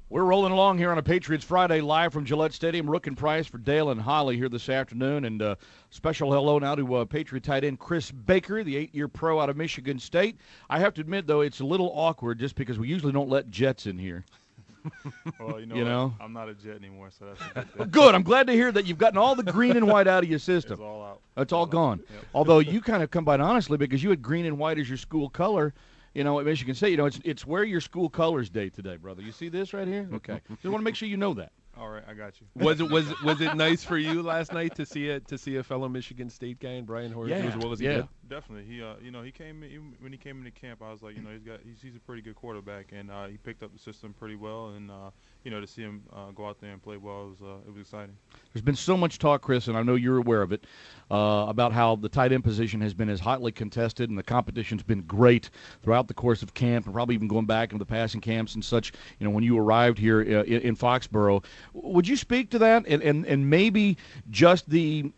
We're rolling along here on a Patriots Friday live from Gillette Stadium. Rook and Price for Dale and Holly here this afternoon. And special hello now to Patriot tight end Chris Baker, the 8-year pro out of Michigan State. I have to admit, though, it's a little awkward just because we usually don't let Jets in here. Well, You know? I'm not a Jet anymore, so that's a good thing. Good. I'm glad to hear that you've gotten all the green and white out of your system. It's all out. It's all gone. Yep. Although you kind of come by it honestly because you had green and white as your school color. At Michigan State, it's wear your school colors day today, brother. You see this right here? Okay. Just want to make sure you know that. All right, I got you. Was it nice for you last night to see a fellow Michigan State guy in Brian Hoyer? Yeah, Was he yeah. good? Definitely. He came in, when he came into camp, I was like, he's a pretty good quarterback, and he picked up the system pretty well, and to see him go out there and play well, it was exciting. There's been so much talk, Chris, and I know you're aware of it, about how the tight end position has been as hotly contested, and the competition's been great throughout the course of camp, and probably even going back into the passing camps and such. When you arrived here in Foxborough, would you speak to that, and maybe just the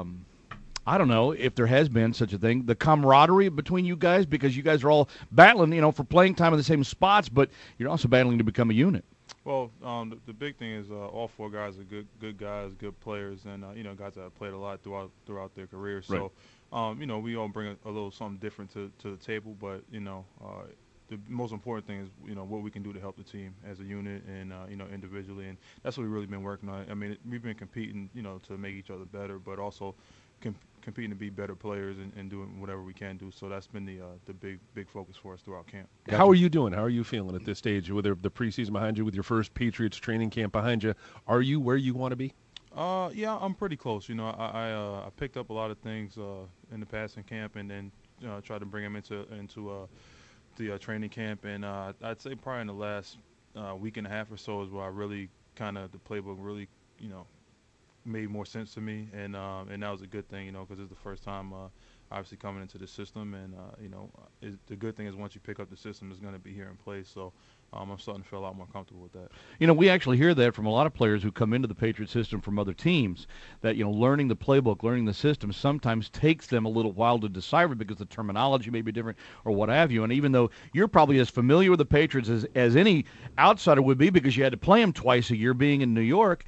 I don't know if there has been such a thing, the camaraderie between you guys, because you guys are all battling, for playing time in the same spots, but you're also battling to become a unit. Well, the big thing is all four guys are good guys, good players, and guys that have played a lot throughout their careers. Right. So, we all bring a little something different to the table, but the most important thing is what we can do to help the team as a unit and individually, and that's what we've really been working on. I mean, we've been competing to make each other better, but also competing to be better players and doing whatever we can do. So that's been the big focus for us throughout camp. Gotcha. How are you doing? How are you feeling at this stage with the preseason behind you, with your first Patriots training camp behind you? Are you where you want to be? Yeah, I'm pretty close. I picked up a lot of things in the passing camp, and then tried to bring them into the training camp. And I'd say probably in the last week and a half or so is where I really the playbook really made more sense to me, and that was a good thing, because it's the first time obviously coming into the system, and the good thing is once you pick up the system, it's going to be here in place. So I'm starting to feel a lot more comfortable with that. We actually hear that from a lot of players who come into the Patriot system from other teams, that learning the playbook, learning the system sometimes takes them a little while to decipher because the terminology may be different or what have you. And even though you're probably as familiar with the Patriots as any outsider would be because you had to play them twice a year being in New York,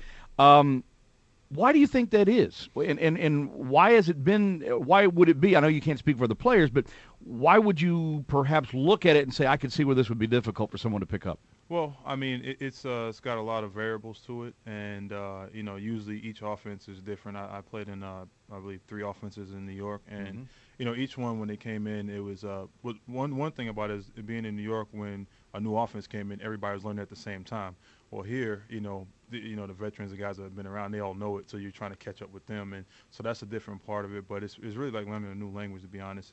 why do you think that is? And why has it been, why would it be, I know you can't speak for the players, but why would you perhaps look at it and say, I could see where this would be difficult for someone to pick up? Well, I mean, it's got a lot of variables to it, and usually each offense is different. I played in I believe 3 offenses in New York, and each one when they came in, it was one thing about it is being in New York when a new offense came in, everybody was learning at the same time. Well, here, the veterans, the guys that have been around, they all know it, so you're trying to catch up with them, and so that's a different part of it. But it's really like learning a new language, to be honest.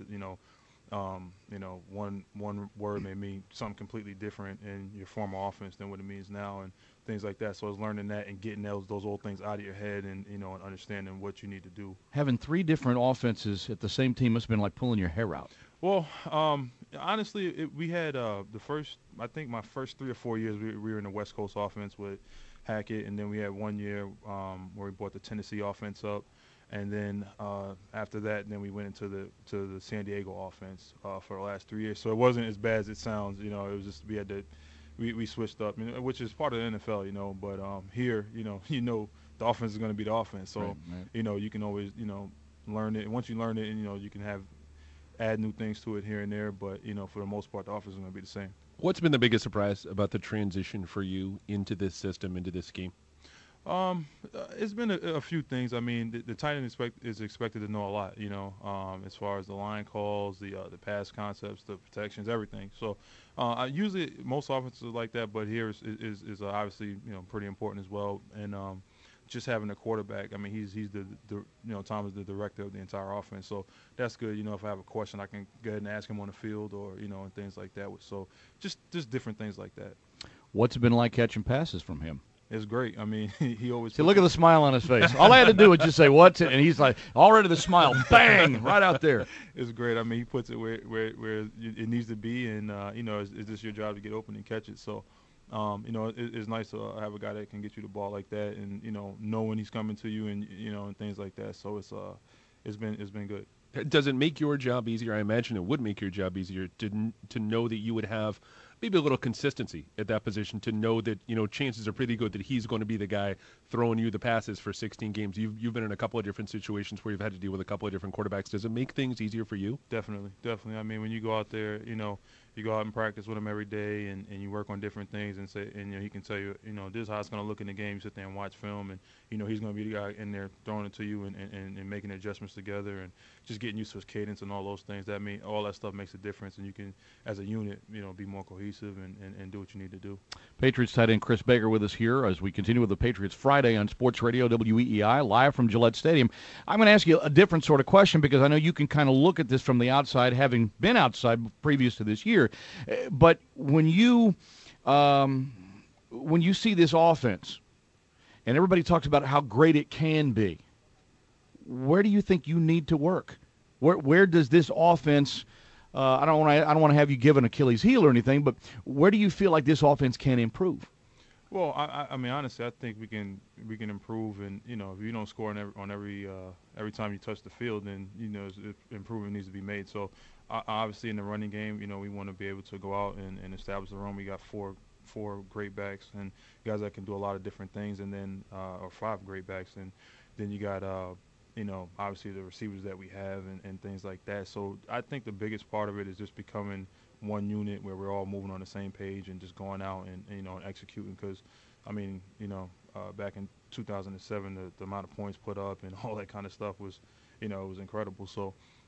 One word may mean something completely different in your former offense than what it means now, and things like that. So it's learning that and getting those old things out of your head, and and understanding what you need to do. Having 3 different offenses at the same team must have been like pulling your hair out. Well, honestly, we had I think my first 3 or 4 years we were in the West Coast offense with Hackett, and then we had 1 year where we brought the Tennessee offense up, and then after that, then we went into the San Diego offense for the last 3 years. So it wasn't as bad as it sounds. It was just we switched up, which is part of the NFL, But here, the offense is going to be the offense. So right. you can always learn it. And once you learn it, and you can add new things to it here and there. But for the most part, the offense is going to be the same. What's been the biggest surprise about the transition for you into this system, into this scheme? It's been a few things. I mean, the tight end is expected to know a lot, as far as the line calls, the pass concepts, the protections, everything. So usually most offenses are like that, but here is obviously pretty important as well. And just having a quarterback, I mean, he's the Tom is the director of the entire offense, so that's good. If I have a question, I can go ahead and ask him on the field, or and things like that. So just different things like that. What's it been like catching passes from him? It's great. I mean, he always. See, look at the smile on his face. All I had to do was just say, "What's it?" And he's like, already the smile, bang, right out there. It's great. I mean, he puts it where it needs to be, and it's just your job to get open and catch it. So, it's nice to have a guy that can get you the ball like that, and know when he's coming to you, and and things like that. So it's been good. Does it make your job easier? I imagine it would make your job easier to know that you would have maybe a little consistency at that position to know that, chances are pretty good that he's going to be the guy throwing you the passes for 16 games. You've been in a couple of different situations where you've had to deal with a couple of different quarterbacks. Does it make things easier for you? Definitely. I mean, when you go out there, you go out and practice with him every day, and you work on different things, and he can tell you, this is how it's going to look in the game. You sit there and watch film, and he's going to be the guy in there throwing it to you and making adjustments together and just getting used to his cadence and all those things. All that stuff makes a difference, and you can, as a unit, be more cohesive and do what you need to do. Patriots tight end Chris Baker with us here as we continue with the Patriots Friday on Sports Radio WEEI, live from Gillette Stadium. I'm going to ask you a different sort of question because I know you can kind of look at this from the outside, having been outside previous to this year. But when you see this offense, and everybody talks about how great it can be, where do you think you need to work? Where does this offense? I don't want to have you give an Achilles heel or anything, but where do you feel like this offense can improve? Well, I mean, honestly, I think we can improve, and if you don't score on every time you touch the field, then improvement needs to be made. So obviously in the running game, we want to be able to go out and establish the run. We got four great backs and guys that can do a lot of different things, and then or 5 great backs, and then you got obviously the receivers that we have and things like that. So I think the biggest part of it is just becoming one unit where we're all moving on the same page and just going out and executing. Because I mean, back in 2007, the amount of points put up and all that kind of stuff was, it was incredible. So,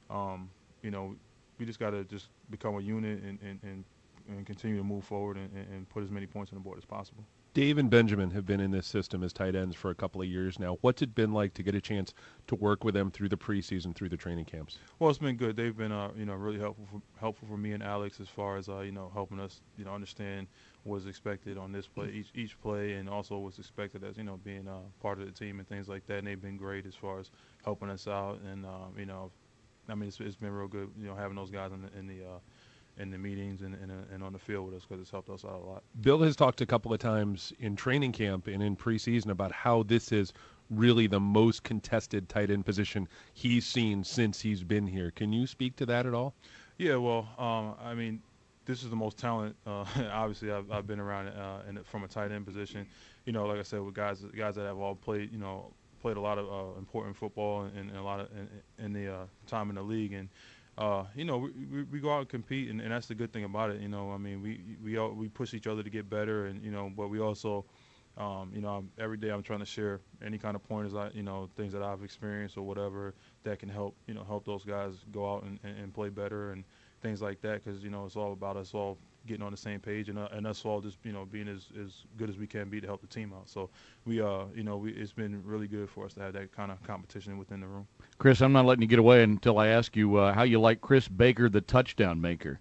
we just got to just become a unit and continue to move forward and put as many points on the board as possible. Dave and Benjamin have been in this system as tight ends for a couple of years now. What's it been like to get a chance to work with them through the preseason, through the training camps? Well, it's been good. They've been, really helpful for me and Alex as far as, helping us, understand what's expected on this play, each play, and also what's expected as, being part of the team and things like that. And they've been great as far as helping us out. And, I mean, it's been real good, having those guys in the meetings and on the field with us, because it's helped us out a lot. Bill has talked a couple of times in training camp and in preseason about how this is really the most contested tight end position he's seen since he's been here. Can you speak to that at all? Yeah, well, I mean, this is the most talent. Obviously, I've been around from a tight end position. Like I said, with guys that have all played, played a lot of important football and a lot of in the time in the league. And we go out and compete, and that's the good thing about it. I mean, we push each other to get better, and but we also, every day I'm trying to share any kind of pointers, things that I've experienced or whatever that can help those guys go out and play better and things like that, because it's all about us all getting on the same page and us all just being as good as we can be to help the team out. So it's been really good for us to have that kind of competition within the room. Chris, I'm not letting you get away until I ask you how you like Chris Baker, the touchdown maker.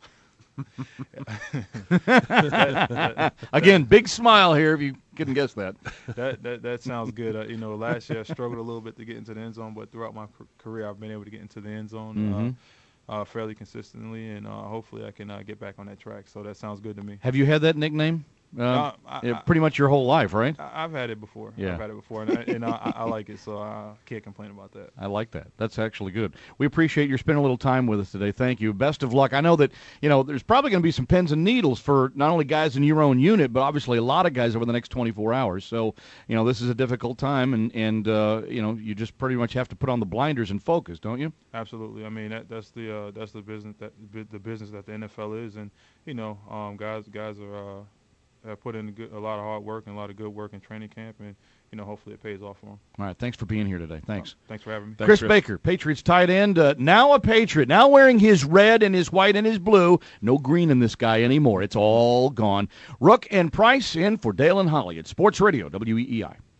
Again, big smile here if you couldn't guess that. That sounds good. Last year I struggled a little bit to get into the end zone, but throughout my career I've been able to get into the end zone fairly consistently, and hopefully I can get back on that track. So that sounds good to me. Have you had that nickname? Pretty much your whole life, right? I've had it before. Yeah. I've had it before, and I like it, so I can't complain about that. I like that. That's actually good. We appreciate you spending a little time with us today. Thank you. Best of luck. I know that, there's probably going to be some pins and needles for not only guys in your own unit, but obviously a lot of guys over the next 24 hours. So, this is a difficult time, and you just pretty much have to put on the blinders and focus, don't you? Absolutely. I mean, that's the business that the NFL is, and guys are put in a lot of hard work and a lot of good work in training camp, and hopefully it pays off for them. All right, thanks for being here today. Thanks. Thanks for having me. Chris Baker, Patriots tight end, now a Patriot, now wearing his red and his white and his blue. No green in this guy anymore. It's all gone. Rook and Price in for Dale and Holly at Sports Radio WEEI.